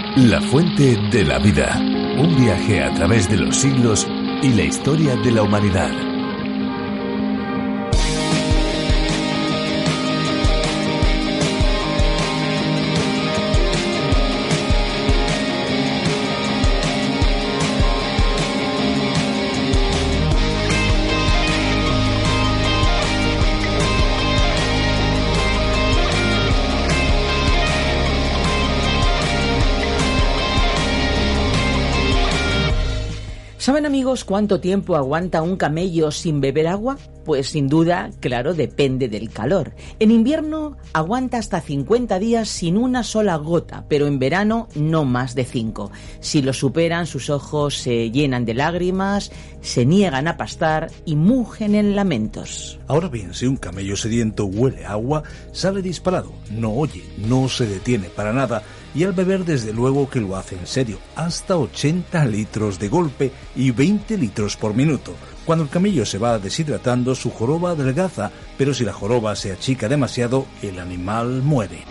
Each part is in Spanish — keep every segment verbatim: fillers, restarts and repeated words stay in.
La fuente de la vida. Un viaje a través de los siglos y la historia de la humanidad. ¿Saben, amigos, cuánto tiempo aguanta un camello sin beber agua? Pues sin duda, claro, depende del calor. En invierno aguanta hasta cincuenta días sin una sola gota, pero en verano no más de cinco. Si lo superan, sus ojos se llenan de lágrimas, se niegan a pastar y mugen en lamentos. Ahora bien, si un camello sediento huele agua, sale disparado, no oye, no se detiene para nada, y al beber desde luego que lo hace en serio, hasta ochenta litros de golpe y veinte litros por minuto. Cuando el camello se va deshidratando, su joroba adelgaza, pero si la joroba se achica demasiado, el animal muere.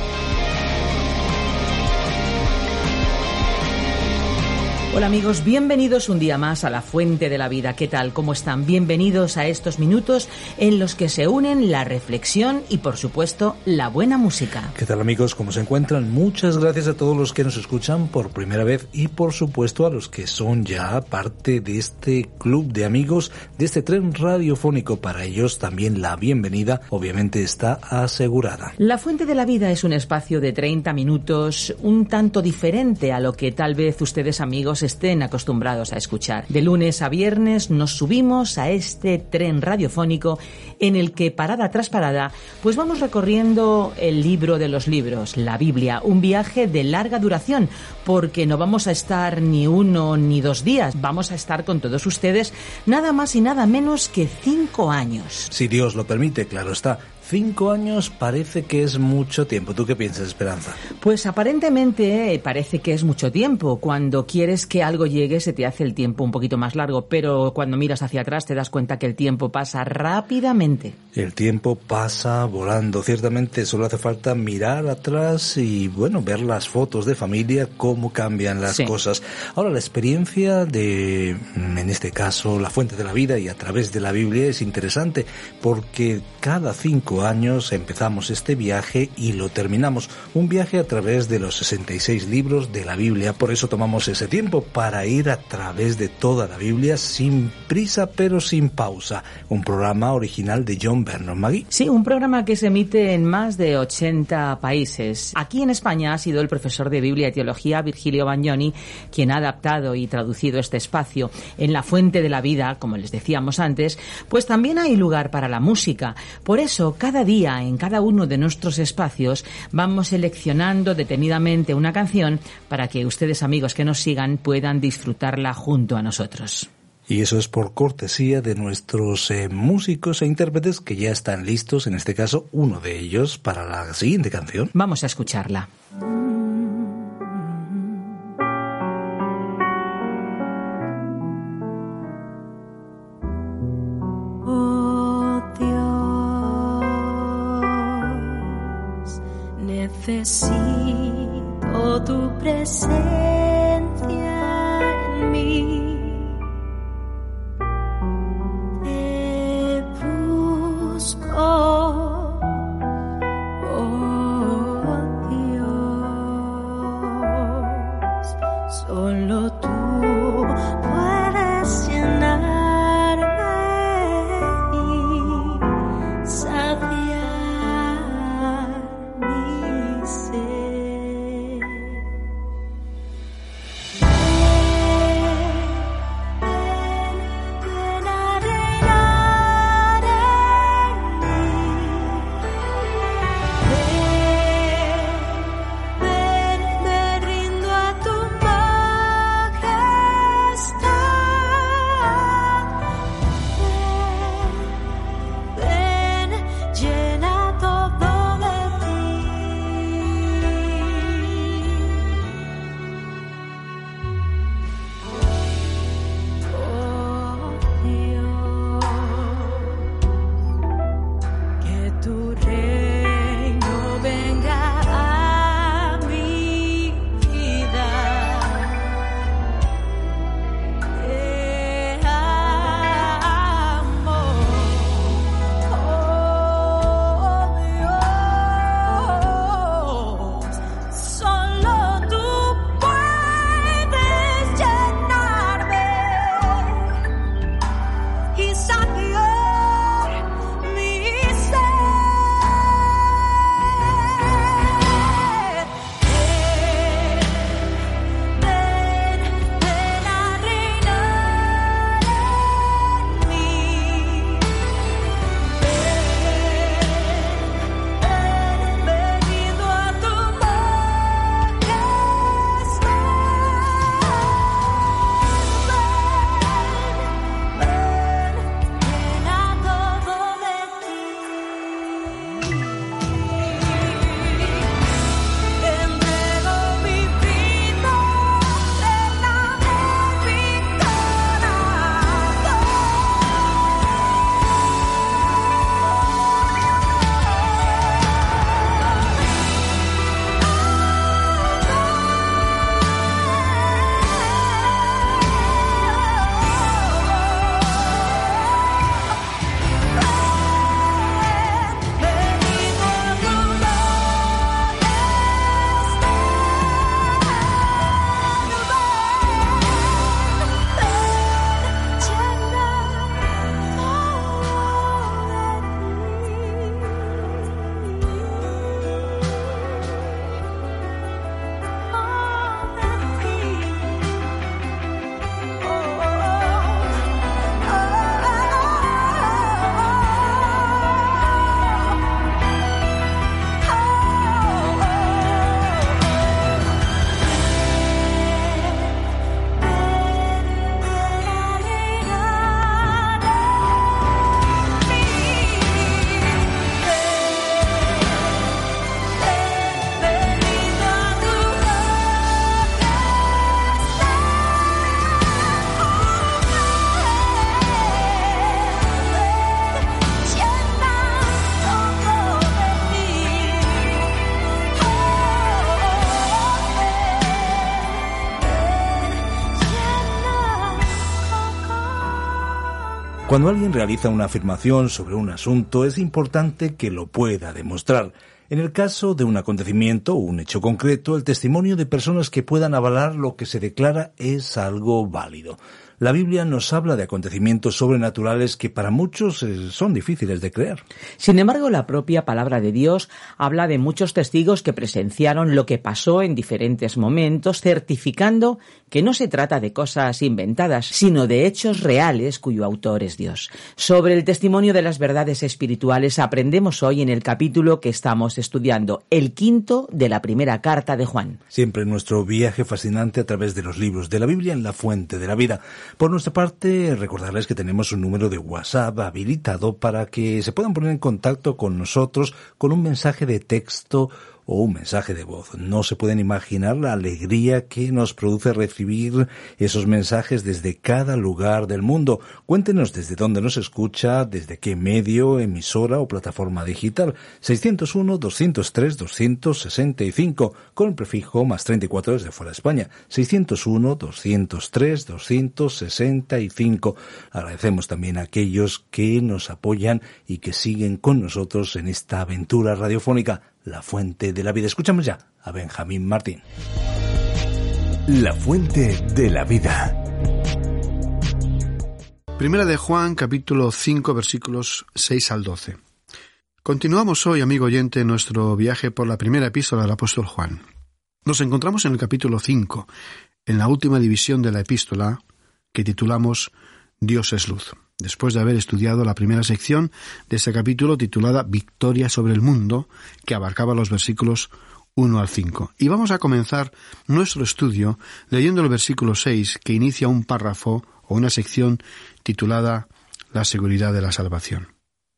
Hola amigos, bienvenidos un día más a La Fuente de la Vida. ¿Qué tal? ¿Cómo están? Bienvenidos a estos minutos en los que se unen la reflexión y, por supuesto, la buena música. ¿Qué tal, amigos? ¿Cómo se encuentran? Muchas gracias a todos los que nos escuchan por primera vez y, por supuesto, a los que son ya parte de este club de amigos, de este tren radiofónico. Para ellos también la bienvenida, obviamente, está asegurada. La Fuente de la Vida es un espacio de treinta minutos, un tanto diferente a lo que tal vez ustedes, amigos, estén acostumbrados a escuchar. De lunes a viernes nos subimos a este tren radiofónico en el que parada tras parada pues vamos recorriendo el libro de los libros, la Biblia, un viaje de larga duración, porque no vamos a estar ni uno ni dos días, vamos a estar con todos ustedes nada más y nada menos que cinco años. Si Dios lo permite, claro está. Cinco años parece que es mucho tiempo. ¿Tú qué piensas, Esperanza? Pues aparentemente eh, parece que es mucho tiempo. Cuando quieres que algo llegue se te hace el tiempo un poquito más largo, pero cuando miras hacia atrás te das cuenta que el tiempo pasa rápidamente. El tiempo pasa volando. Ciertamente solo hace falta mirar atrás y, bueno, ver las fotos de familia, cómo cambian las sí. cosas. Ahora, la experiencia de, en este caso, La Fuente de la Vida y a través de la Biblia es interesante porque cada cinco años empezamos este viaje y lo terminamos. Un viaje a través de los sesenta y seis libros de la Biblia. Por eso tomamos ese tiempo para ir a través de toda la Biblia sin prisa pero sin pausa. Un programa original de John Vernon. Maggie. Sí, un programa que se emite en más de ochenta países. Aquí en España ha sido el profesor de Biblia y Teología Virgilio Bagnoni quien ha adaptado y traducido este espacio. En La Fuente de la Vida, como les decíamos antes, pues también hay lugar para la música. Por eso, cada día, en cada uno de nuestros espacios, vamos seleccionando detenidamente una canción para que ustedes, amigos que nos sigan, puedan disfrutarla junto a nosotros. Y eso es por cortesía de nuestros eh, músicos e intérpretes que ya están listos, en este caso, uno de ellos, para la siguiente canción. Vamos a escucharla. Necesito tu presencia en mí. Te busco, oh Dios. Solo tú puedes llenarme y saciar mi sed. Cuando alguien realiza una afirmación sobre un asunto, es importante que lo pueda demostrar. En el caso de un acontecimiento o un hecho concreto, el testimonio de personas que puedan avalar lo que se declara es algo válido. La Biblia nos habla de acontecimientos sobrenaturales que para muchos son difíciles de creer. Sin embargo, la propia palabra de Dios habla de muchos testigos que presenciaron lo que pasó en diferentes momentos, certificando que no se trata de cosas inventadas, sino de hechos reales cuyo autor es Dios. Sobre el testimonio de las verdades espirituales aprendemos hoy en el capítulo que estamos estudiando, el quinto de la primera carta de Juan. Siempre nuestro viaje fascinante a través de los libros de la Biblia en la fuente de la vida. Por nuestra parte, recordarles que tenemos un número de WhatsApp habilitado para que se puedan poner en contacto con nosotros con un mensaje de texto o un mensaje de voz. No se pueden imaginar la alegría que nos produce recibir esos mensajes desde cada lugar del mundo. Cuéntenos desde dónde nos escucha, desde qué medio, emisora o plataforma digital. seiscientos uno, doscientos tres, doscientos sesenta y cinco con el prefijo más treinta y cuatro desde fuera de España. seiscientos uno, doscientos tres, doscientos sesenta y cinco. Agradecemos también a aquellos que nos apoyan y que siguen con nosotros en esta aventura radiofónica. La Fuente de la Vida. Escuchamos ya a Benjamín Martín. La Fuente de la Vida. Primera de Juan, capítulo cinco, versículos seis al doce. Continuamos hoy, amigo oyente, nuestro viaje por la primera epístola del apóstol Juan. Nos encontramos en el capítulo cinco, en la última división de la epístola, que titulamos Dios es luz. Después de haber estudiado la primera sección de este capítulo titulada Victoria sobre el mundo, que abarcaba los versículos uno al cinco. Y vamos a comenzar nuestro estudio leyendo el versículo seis, que inicia un párrafo o una sección titulada La seguridad de la salvación.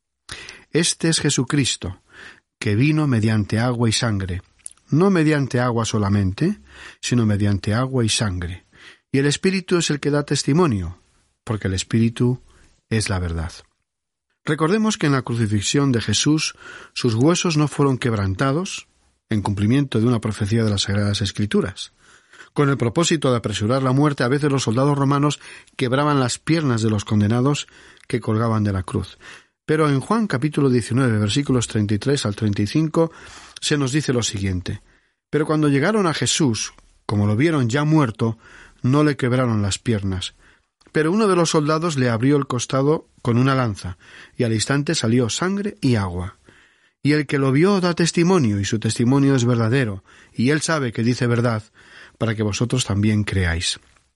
Este es Jesucristo, que vino mediante agua y sangre, no mediante agua solamente, sino mediante agua y sangre. Y el Espíritu es el que da testimonio, porque el Espíritu es la verdad. Recordemos que en la crucifixión de Jesús sus huesos no fueron quebrantados, en cumplimiento de una profecía de las Sagradas Escrituras. Con el propósito de apresurar la muerte, a veces los soldados romanos quebraban las piernas de los condenados que colgaban de la cruz. Pero en Juan capítulo diecinueve, versículos treinta y tres al treinta y cinco, se nos dice lo siguiente: Pero cuando llegaron a Jesús, como lo vieron ya muerto, no le quebraron las piernas. Pero uno de los soldados le abrió el costado con una lanza, y al instante salió sangre y agua. Y el que lo vio da testimonio, y su testimonio es verdadero, y él sabe que dice verdad, para que vosotros también creáis.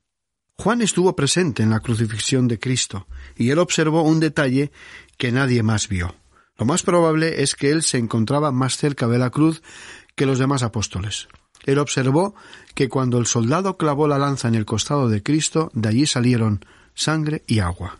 Juan estuvo presente en la crucifixión de Cristo, y él observó un detalle que nadie más vio. Lo más probable es que él se encontraba más cerca de la cruz que los demás apóstoles. Él observó que cuando el soldado clavó la lanza en el costado de Cristo, de allí salieron sangre y agua.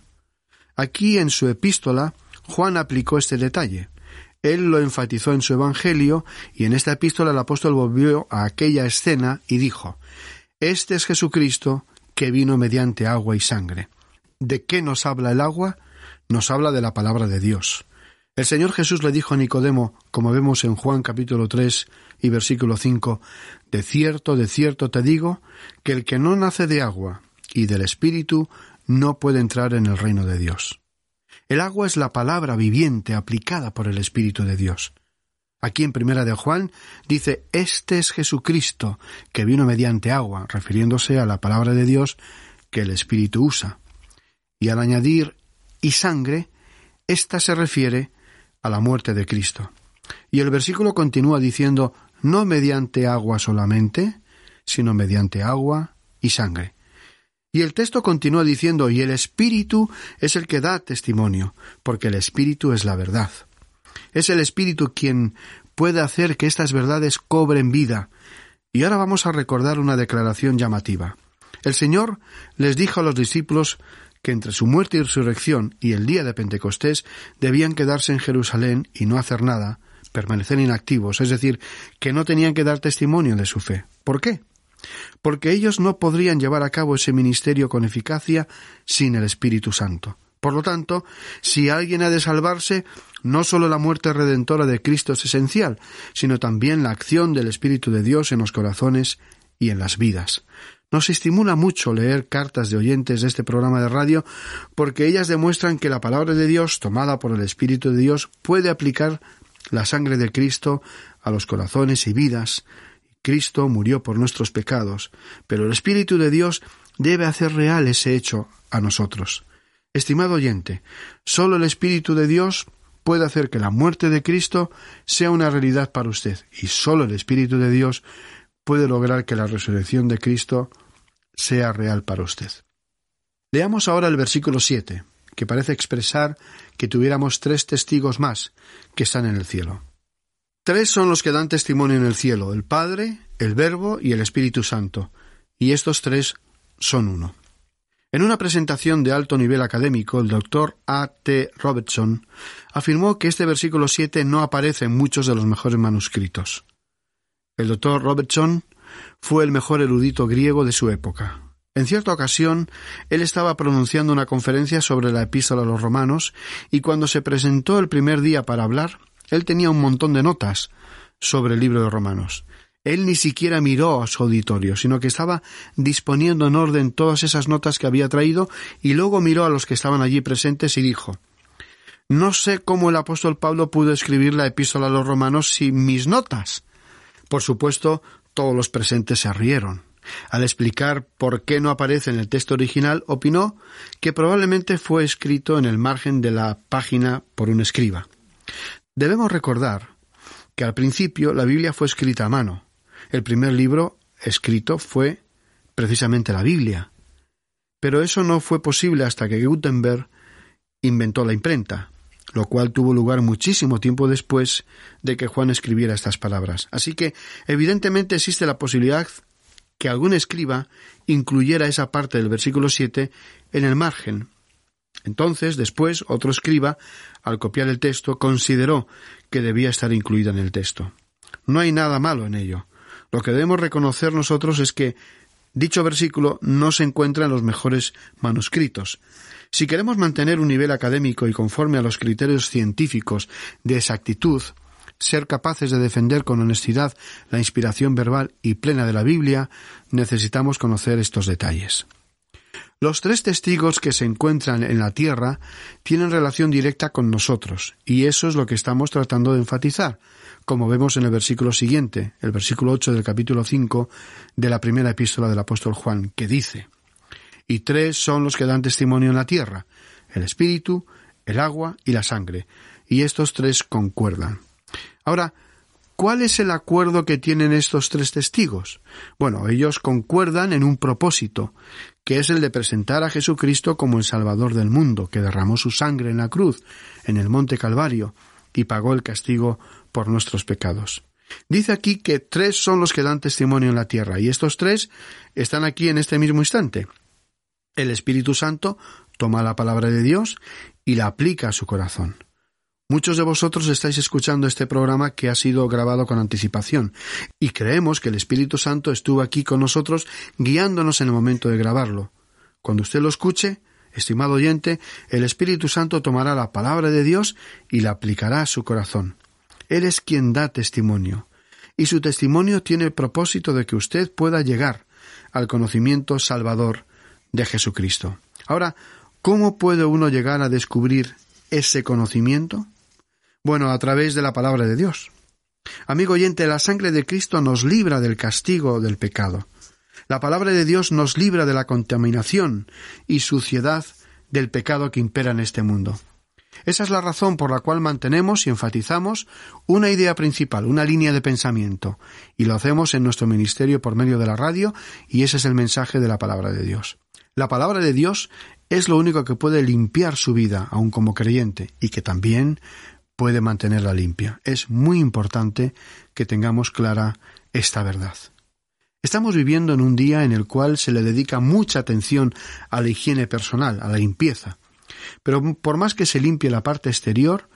Aquí en su epístola, Juan aplicó este detalle. Él lo enfatizó en su evangelio, y en esta epístola el apóstol volvió a aquella escena y dijo: Este es Jesucristo, que vino mediante agua y sangre. ¿De qué nos habla el agua? Nos habla de la palabra de Dios. El Señor Jesús le dijo a Nicodemo, como vemos en Juan capítulo tres y versículo cinco, De cierto, de cierto te digo, que el que no nace de agua y del Espíritu no puede entrar en el reino de Dios. El agua es la palabra viviente aplicada por el Espíritu de Dios. Aquí en Primera de Juan dice: Este es Jesucristo, que vino mediante agua, refiriéndose a la palabra de Dios que el Espíritu usa. Y al añadir y sangre, esta se refiere a la muerte de Cristo. Y el versículo continúa diciendo: no mediante agua solamente, sino mediante agua y sangre. Y el texto continúa diciendo: y el Espíritu es el que da testimonio, porque el Espíritu es la verdad. Es el Espíritu quien puede hacer que estas verdades cobren vida. Y ahora vamos a recordar una declaración llamativa. El Señor les dijo a los discípulos que entre su muerte y resurrección y el día de Pentecostés debían quedarse en Jerusalén y no hacer nada, permanecer inactivos, es decir, que no tenían que dar testimonio de su fe. ¿Por qué? Porque ellos no podrían llevar a cabo ese ministerio con eficacia sin el Espíritu Santo. Por lo tanto, si alguien ha de salvarse, no solo la muerte redentora de Cristo es esencial, sino también la acción del Espíritu de Dios en los corazones y en las vidas. Nos estimula mucho leer cartas de oyentes de este programa de radio porque ellas demuestran que la palabra de Dios, tomada por el Espíritu de Dios, puede aplicar la sangre de Cristo a los corazones y vidas. Cristo murió por nuestros pecados, pero el Espíritu de Dios debe hacer real ese hecho a nosotros. Estimado oyente, solo el Espíritu de Dios puede hacer que la muerte de Cristo sea una realidad para usted, y solo el Espíritu de Dios puede lograr que la resurrección de Cristo sea real para usted. Leamos ahora el versículo siete, que parece expresar que tuviéramos tres testigos más que están en el cielo. Tres son los que dan testimonio en el cielo, el Padre, el Verbo y el Espíritu Santo, y estos tres son uno. En una presentación de alto nivel académico, el doctor A T Robertson afirmó que este versículo siete no aparece en muchos de los mejores manuscritos. El doctor Robertson fue el mejor erudito griego de su época. En cierta ocasión, él estaba pronunciando una conferencia sobre la Epístola a los Romanos, y cuando se presentó el primer día para hablar, él tenía un montón de notas sobre el libro de Romanos. Él ni siquiera miró a su auditorio, sino que estaba disponiendo en orden todas esas notas que había traído, y luego miró a los que estaban allí presentes y dijo: «No sé cómo el apóstol Pablo pudo escribir la Epístola a los Romanos sin mis notas». Por supuesto, todos los presentes se rieron. Al explicar por qué no aparece en el texto original, opinó que probablemente fue escrito en el margen de la página por un escriba. Debemos recordar que al principio la Biblia fue escrita a mano. El primer libro escrito fue precisamente la Biblia. Pero eso no fue posible hasta que Gutenberg inventó la imprenta, lo cual tuvo lugar muchísimo tiempo después de que Juan escribiera estas palabras. Así que, evidentemente, existe la posibilidad que algún escriba incluyera esa parte del versículo siete en el margen. Entonces, después, otro escriba, al copiar el texto, consideró que debía estar incluida en el texto. No hay nada malo en ello. Lo que debemos reconocer nosotros es que dicho versículo no se encuentra en los mejores manuscritos. Si queremos mantener un nivel académico y conforme a los criterios científicos de exactitud, ser capaces de defender con honestidad la inspiración verbal y plena de la Biblia, necesitamos conocer estos detalles. Los tres testigos que se encuentran en la tierra tienen relación directa con nosotros, y eso es lo que estamos tratando de enfatizar, como vemos en el versículo siguiente, el versículo ocho del capítulo cinco de la primera epístola del apóstol Juan, que dice: «Y tres son los que dan testimonio en la tierra, el espíritu, el agua y la sangre, y estos tres concuerdan». Ahora, ¿cuál es el acuerdo que tienen estos tres testigos? Bueno, ellos concuerdan en un propósito, que es el de presentar a Jesucristo como el Salvador del mundo, que derramó su sangre en la cruz, en el monte Calvario, y pagó el castigo por nuestros pecados. Dice aquí que tres son los que dan testimonio en la tierra, y estos tres están aquí en este mismo instante. El Espíritu Santo toma la palabra de Dios y la aplica a su corazón. Muchos de vosotros estáis escuchando este programa que ha sido grabado con anticipación, y creemos que el Espíritu Santo estuvo aquí con nosotros guiándonos en el momento de grabarlo. Cuando usted lo escuche, estimado oyente, el Espíritu Santo tomará la palabra de Dios y la aplicará a su corazón. Él es quien da testimonio, y su testimonio tiene el propósito de que usted pueda llegar al conocimiento salvador de Jesucristo. Ahora, ¿cómo puede uno llegar a descubrir ese conocimiento? Bueno, a través de la palabra de Dios. Amigo oyente, la sangre de Cristo nos libra del castigo del pecado. La palabra de Dios nos libra de la contaminación y suciedad del pecado que impera en este mundo. Esa es la razón por la cual mantenemos y enfatizamos una idea principal, una línea de pensamiento, y lo hacemos en nuestro ministerio por medio de la radio, y ese es el mensaje de la palabra de Dios. La palabra de Dios es lo único que puede limpiar su vida, aun como creyente, y que también puede mantenerla limpia. Es muy importante que tengamos clara esta verdad. Estamos viviendo en un día en el cual se le dedica mucha atención a la higiene personal, a la limpieza. Pero por más que se limpie la parte exterior,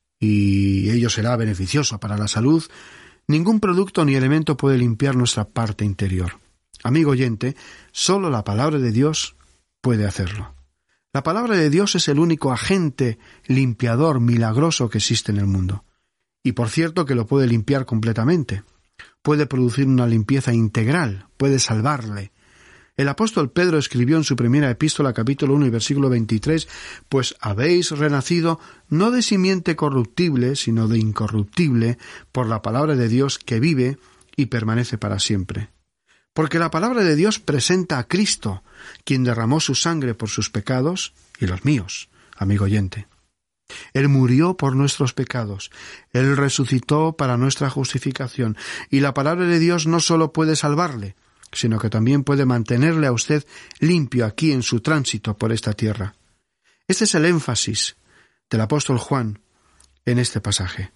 y ello será beneficioso para la salud, ningún producto ni elemento puede limpiar nuestra parte interior. Amigo oyente, solo la palabra de Dios puede hacerlo. La palabra de Dios es el único agente limpiador milagroso que existe en el mundo. Y por cierto que lo puede limpiar completamente. Puede producir una limpieza integral, puede salvarle. El apóstol Pedro escribió en su primera epístola, capítulo uno y versículo veintitrés, «Pues habéis renacido no de simiente corruptible, sino de incorruptible, por la palabra de Dios que vive y permanece para siempre». Porque la palabra de Dios presenta a Cristo, quien derramó su sangre por sus pecados y los míos, amigo oyente. Él murió por nuestros pecados, Él resucitó para nuestra justificación, y la palabra de Dios no solo puede salvarle, sino que también puede mantenerle a usted limpio aquí en su tránsito por esta tierra. Este es el énfasis del apóstol Juan en este pasaje.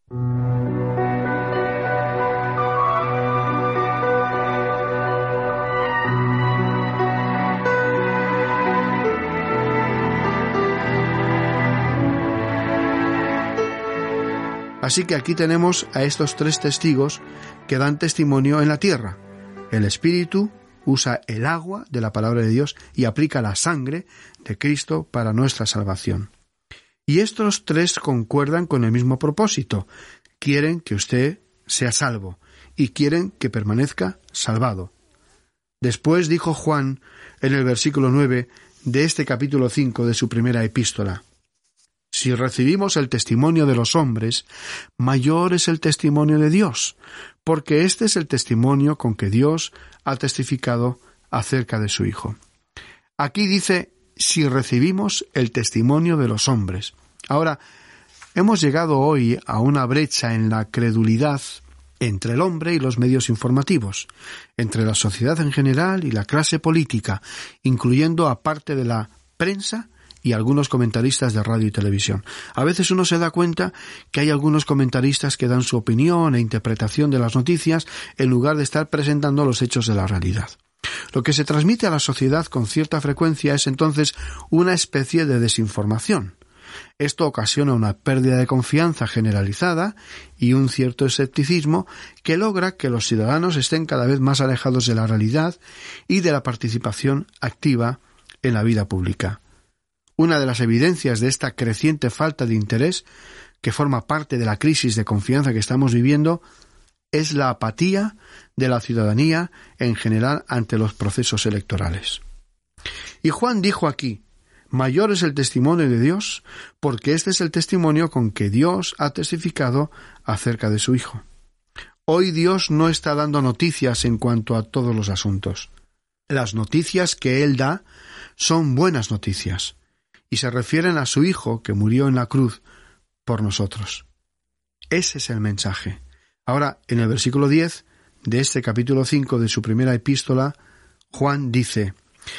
Así que aquí tenemos a estos tres testigos que dan testimonio en la tierra. El Espíritu usa el agua de la palabra de Dios y aplica la sangre de Cristo para nuestra salvación. Y estos tres concuerdan con el mismo propósito. Quieren que usted sea salvo y quieren que permanezca salvado. Después dijo Juan en el versículo nueve de este capítulo cinco de su primera epístola: «Si recibimos el testimonio de los hombres, mayor es el testimonio de Dios, porque este es el testimonio con que Dios ha testificado acerca de su Hijo». Aquí dice, si recibimos el testimonio de los hombres. Ahora, hemos llegado hoy a una brecha en la credulidad entre el hombre y los medios informativos, entre la sociedad en general y la clase política, incluyendo a parte de la prensa y algunos comentaristas de radio y televisión. A veces uno se da cuenta que hay algunos comentaristas que dan su opinión e interpretación de las noticias en lugar de estar presentando los hechos de la realidad. Lo que se transmite a la sociedad con cierta frecuencia es entonces una especie de desinformación. Esto ocasiona una pérdida de confianza generalizada y un cierto escepticismo que logra que los ciudadanos estén cada vez más alejados de la realidad y de la participación activa en la vida pública. Una de las evidencias de esta creciente falta de interés, que forma parte de la crisis de confianza que estamos viviendo, es la apatía de la ciudadanía en general ante los procesos electorales. Y Juan dijo aquí, mayor es el testimonio de Dios, porque este es el testimonio con que Dios ha testificado acerca de su Hijo. Hoy Dios no está dando noticias en cuanto a todos los asuntos. Las noticias que Él da son buenas noticias, y se refieren a su Hijo que murió en la cruz por nosotros. Ese es el mensaje. Ahora, en el versículo diez de este capítulo cinco de su primera epístola, Juan dice,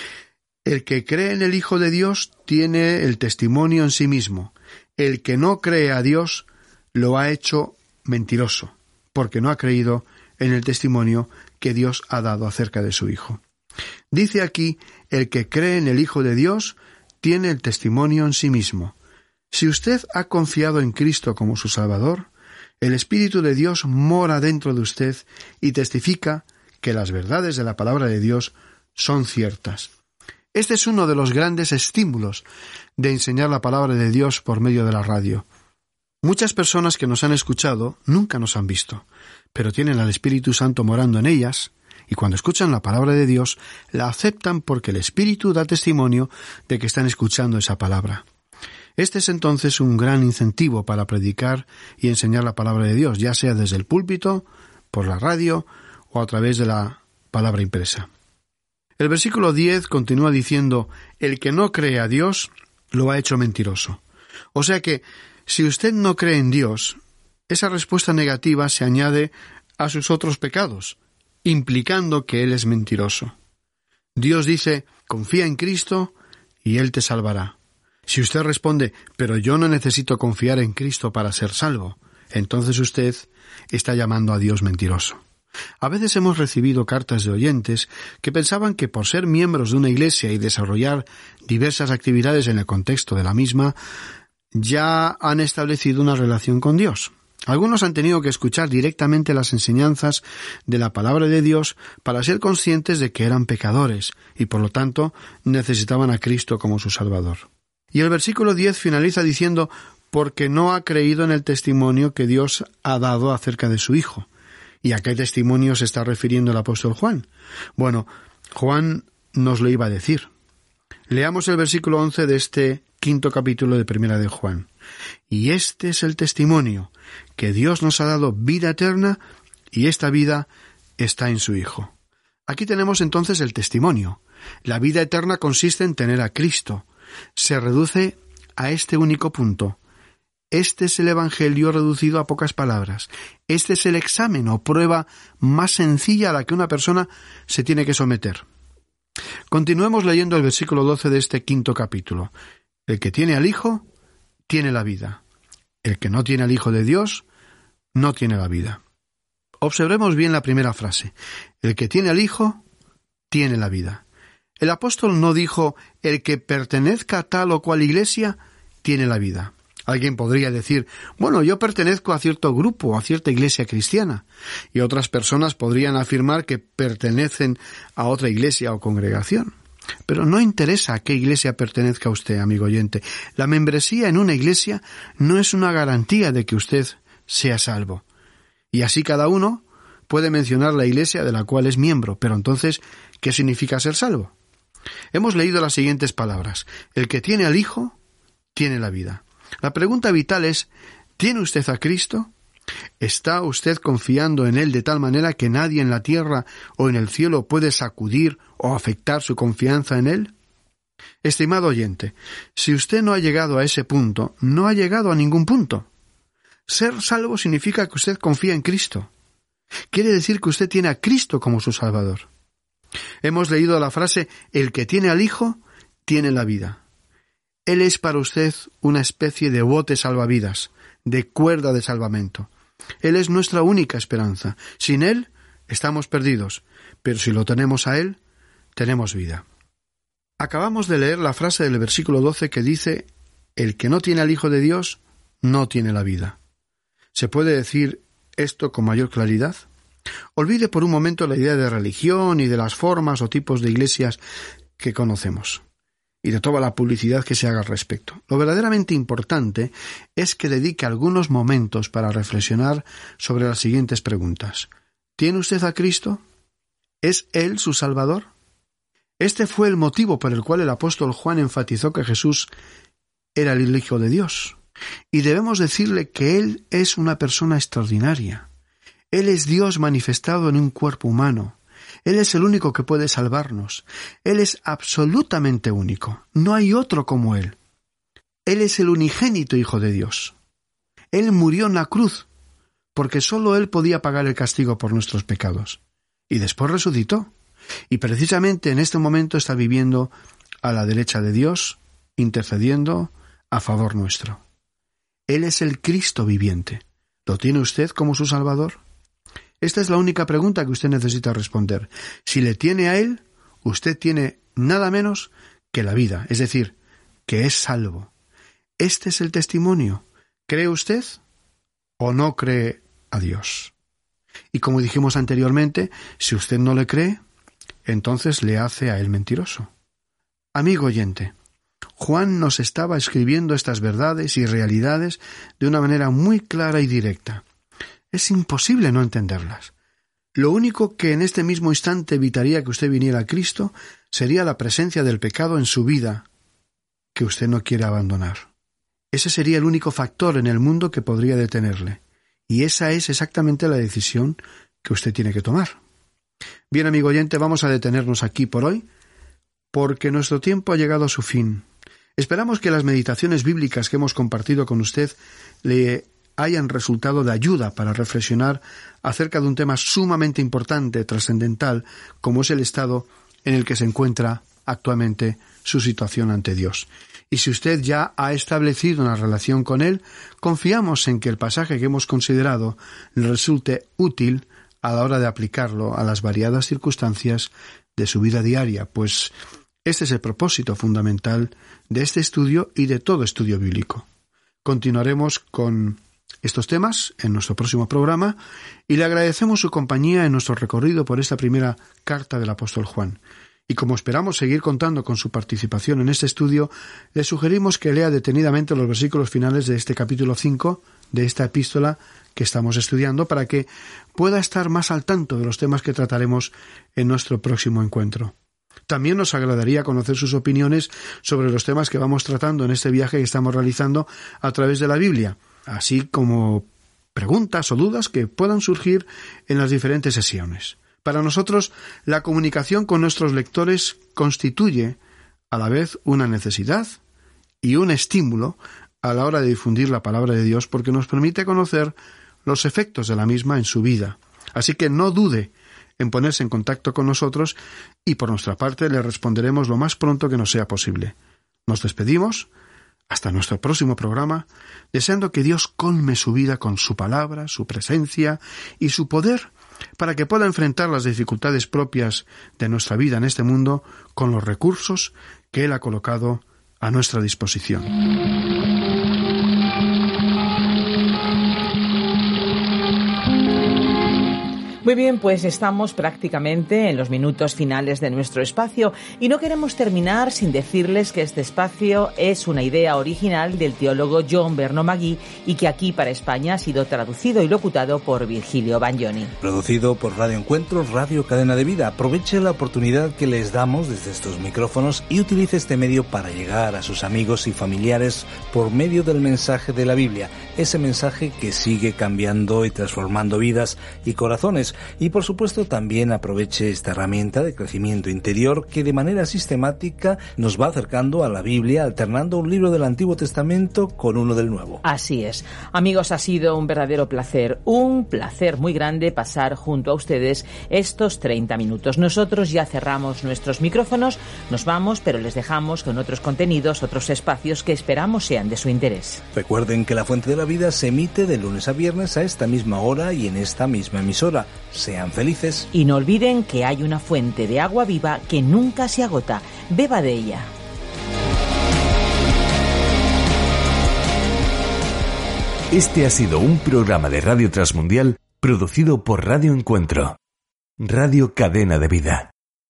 «El que cree en el Hijo de Dios tiene el testimonio en sí mismo. El que no cree a Dios lo ha hecho mentiroso, porque no ha creído en el testimonio que Dios ha dado acerca de su Hijo». Dice aquí, el que cree en el Hijo de Dios tiene el testimonio en sí mismo. Si usted ha confiado en Cristo como su Salvador, el Espíritu de Dios mora dentro de usted y testifica que las verdades de la palabra de Dios son ciertas. Este es uno de los grandes estímulos de enseñar la palabra de Dios por medio de la radio. Muchas personas que nos han escuchado nunca nos han visto, pero tienen al Espíritu Santo morando en ellas, y cuando escuchan la palabra de Dios, la aceptan porque el Espíritu da testimonio de que están escuchando esa palabra. Este es entonces un gran incentivo para predicar y enseñar la palabra de Dios, ya sea desde el púlpito, por la radio o a través de la palabra impresa. El versículo diez continúa diciendo, el que no cree a Dios lo ha hecho mentiroso. O sea que, si usted no cree en Dios, esa respuesta negativa se añade a sus otros pecados, implicando que Él es mentiroso. Dios dice, confía en Cristo y Él te salvará. Si usted responde, pero yo no necesito confiar en Cristo para ser salvo, entonces usted está llamando a Dios mentiroso. A veces hemos recibido cartas de oyentes que pensaban que por ser miembros de una iglesia y desarrollar diversas actividades en el contexto de la misma, ya han establecido una relación con Dios. Algunos han tenido que escuchar directamente las enseñanzas de la palabra de Dios para ser conscientes de que eran pecadores y por lo tanto necesitaban a Cristo como su Salvador. Y el versículo diez finaliza diciendo, porque no ha creído en el testimonio que Dios ha dado acerca de su Hijo. ¿Y a qué testimonio se está refiriendo el apóstol Juan? Bueno, Juan nos lo iba a decir. Leamos el versículo once de este quinto capítulo de Primera de Juan. Y este es el testimonio, que Dios nos ha dado vida eterna, y esta vida está en su Hijo. Aquí tenemos entonces el testimonio. La vida eterna consiste en tener a Cristo. Se reduce a este único punto. Este es el Evangelio reducido a pocas palabras. Este es el examen o prueba más sencilla a la que una persona se tiene que someter. Continuemos leyendo el versículo doce de este quinto capítulo. El que tiene al Hijo, tiene la vida. El que no tiene al Hijo de Dios, no tiene la vida. Observemos bien la primera frase. El que tiene al Hijo, tiene la vida. El apóstol no dijo, el que pertenezca a tal o cual iglesia, tiene la vida. Alguien podría decir, bueno, yo pertenezco a cierto grupo, a cierta iglesia cristiana, y otras personas podrían afirmar que pertenecen a otra iglesia o congregación. Pero no interesa a qué iglesia pertenezca usted, amigo oyente. La membresía en una iglesia no es una garantía de que usted sea salvo. Y así cada uno puede mencionar la iglesia de la cual es miembro, pero entonces, ¿qué significa ser salvo? Hemos leído las siguientes palabras. El que tiene al Hijo, tiene la vida. La pregunta vital es, ¿tiene usted a Cristo? ¿Está usted confiando en Él de tal manera que nadie en la tierra o en el cielo puede sacudir o afectar su confianza en Él? Estimado oyente, si usted no ha llegado a ese punto, no ha llegado a ningún punto. Ser salvo significa que usted confía en Cristo. Quiere decir que usted tiene a Cristo como su Salvador. Hemos leído la frase, el que tiene al Hijo, tiene la vida. Él es para usted una especie de bote salvavidas, de cuerda de salvamento. Él es nuestra única esperanza. Sin Él, estamos perdidos, pero si lo tenemos a Él, tenemos vida. Acabamos de leer la frase del versículo doce que dice, el que no tiene al Hijo de Dios, no tiene la vida. ¿Se puede decir esto con mayor claridad? Olvide por un momento la idea de religión y de las formas o tipos de iglesias que conocemos, y de toda la publicidad que se haga al respecto. Lo verdaderamente importante es que dedique algunos momentos para reflexionar sobre las siguientes preguntas. ¿Tiene usted a Cristo? ¿Es Él su Salvador? Este fue el motivo por el cual el apóstol Juan enfatizó que Jesús era el Hijo de Dios. Y debemos decirle que Él es una persona extraordinaria. Él es Dios manifestado en un cuerpo humano. Él es el único que puede salvarnos. Él es absolutamente único. No hay otro como Él. Él es el unigénito Hijo de Dios. Él murió en la cruz, porque sólo Él podía pagar el castigo por nuestros pecados. Y después resucitó. Y precisamente en este momento está viviendo a la derecha de Dios, intercediendo a favor nuestro. Él es el Cristo viviente. ¿Lo tiene usted como su Salvador? Esta es la única pregunta que usted necesita responder. Si le tiene a Él, usted tiene nada menos que la vida, es decir, que es salvo. Este es el testimonio. ¿Cree usted o no cree a Dios? Y como dijimos anteriormente, si usted no le cree, entonces le hace a Él mentiroso. Amigo oyente, Juan nos estaba escribiendo estas verdades y realidades de una manera muy clara y directa. Es imposible no entenderlas. Lo único que en este mismo instante evitaría que usted viniera a Cristo sería la presencia del pecado en su vida, que usted no quiere abandonar. Ese sería el único factor en el mundo que podría detenerle. Y esa es exactamente la decisión que usted tiene que tomar. Bien, amigo oyente, vamos a detenernos aquí por hoy, porque nuestro tiempo ha llegado a su fin. Esperamos que las meditaciones bíblicas que hemos compartido con usted le hayan resultado de ayuda para reflexionar acerca de un tema sumamente importante, trascendental, como es el estado en el que se encuentra actualmente su situación ante Dios. Y si usted ya ha establecido una relación con Él, confiamos en que el pasaje que hemos considerado le resulte útil a la hora de aplicarlo a las variadas circunstancias de su vida diaria, pues este es el propósito fundamental de este estudio y de todo estudio bíblico. Continuaremos con estos temas en nuestro próximo programa y le agradecemos su compañía en nuestro recorrido por esta primera carta del apóstol Juan. Y como esperamos seguir contando con su participación en este estudio, le sugerimos que lea detenidamente los versículos finales de este capítulo cinco de esta epístola que estamos estudiando para que pueda estar más al tanto de los temas que trataremos en nuestro próximo encuentro. También nos agradaría conocer sus opiniones sobre los temas que vamos tratando en este viaje que estamos realizando a través de la Biblia, así como preguntas o dudas que puedan surgir en las diferentes sesiones. Para nosotros, la comunicación con nuestros lectores constituye a la vez una necesidad y un estímulo a la hora de difundir la palabra de Dios, porque nos permite conocer los efectos de la misma en su vida. Así que no dude en ponerse en contacto con nosotros y por nuestra parte le responderemos lo más pronto que nos sea posible. Nos despedimos hasta nuestro próximo programa, deseando que Dios colme su vida con su palabra, su presencia y su poder para que pueda enfrentar las dificultades propias de nuestra vida en este mundo con los recursos que Él ha colocado a nuestra disposición. Muy bien, pues estamos prácticamente en los minutos finales de nuestro espacio y no queremos terminar sin decirles que este espacio es una idea original del teólogo John Berno Magui y que aquí para España ha sido traducido y locutado por Virgilio Bagnoni. Producido por Radio Encuentro, Radio Cadena de Vida. Aproveche la oportunidad que les damos desde estos micrófonos y utilice este medio para llegar a sus amigos y familiares por medio del mensaje de la Biblia, ese mensaje que sigue cambiando y transformando vidas y corazones. Y por supuesto también aproveche esta herramienta de crecimiento interior que de manera sistemática nos va acercando a la Biblia, alternando un libro del Antiguo Testamento con uno del Nuevo. Así es. Amigos, ha sido un verdadero placer, un placer muy grande pasar junto a ustedes estos treinta minutos. Nosotros ya cerramos nuestros micrófonos, nos vamos, pero les dejamos con otros contenidos, otros espacios que esperamos sean de su interés. Recuerden que La Fuente de la Vida se emite de lunes a viernes a esta misma hora y en esta misma emisora. Sean felices. Y no olviden que hay una fuente de agua viva que nunca se agota. Beba de ella. Este ha sido un programa de Radio Transmundial producido por Radio Encuentro, Radio Cadena de Vida.